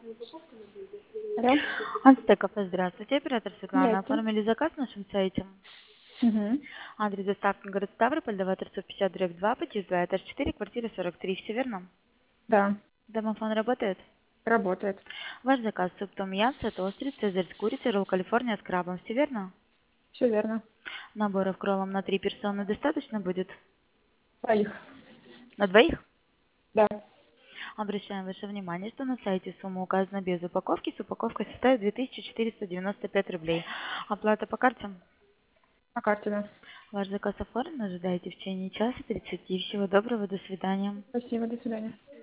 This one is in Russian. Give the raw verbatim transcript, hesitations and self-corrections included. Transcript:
Алло. Ацтекафе, здравствуйте. Оператор Светлана. Здрасте. Оформили заказ на нашем сайте. Угу. Адрес доставки город Ставрополь, Дова тридцать пятьдесят дробь два, подъезд два, этаж четыре, квартира сорок три. Все верно? Да, Домофон работает? работает. Ваш заказ суп том ям, сет острый, цезарь с курицей, ролл Калифорния с крабом. Все верно? Все верно. Наборов кроллом на три персоны достаточно будет? Своих. На двоих? Да. Обращаем ваше внимание, что на сайте сумма указана без упаковки. С упаковкой составит две тысячи четыреста девяносто пять рублей. Оплата по карте? На карте, да. Ваш заказ оформлен. Ожидайте в течение часа тридцати. Всего доброго. До свидания. Спасибо, до свидания.